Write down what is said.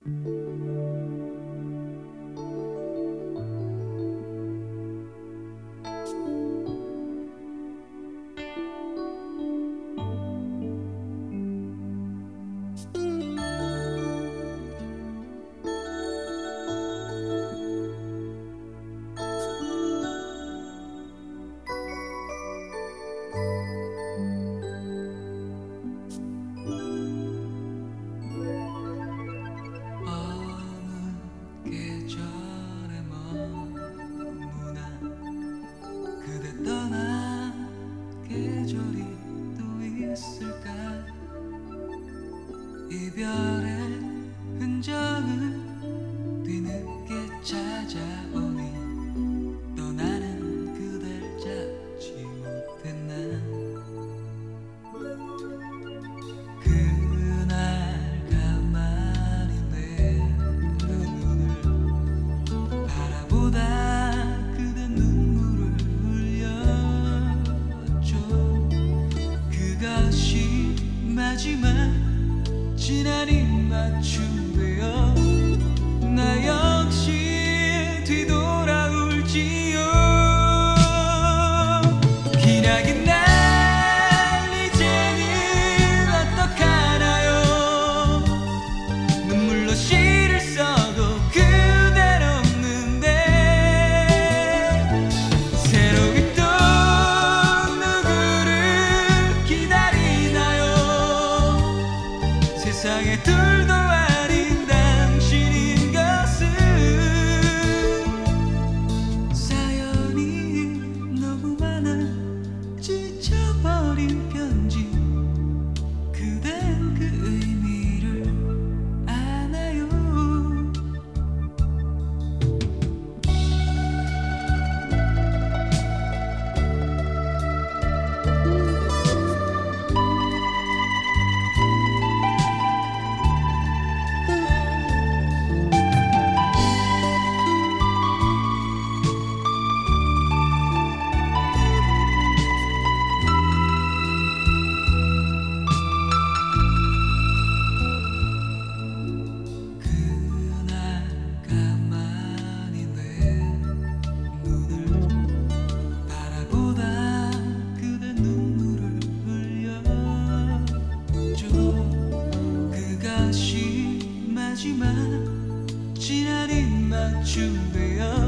이별의 흔적은 뒤늦게 찾아오니 떠나는 그댈 잡지 못했나. 그날 가만히 내 눈을 바라보다 그대 눈물을 흘렸죠. 그것이 마지막 지난 입맞춤 되어 나 역시 뒤돌아올지요. 기나긴 날 이제는 어떡하나요. 눈물로 시를 써도 그댈 없는데 새로이 또 누구를 기다리나요. 세상에 둘도 아닌 당신인 것은 사연이 너무 많아 지쳐버린 편지. 그댄 그 의미를 아나요. 마지막 지난 입맞춤 되어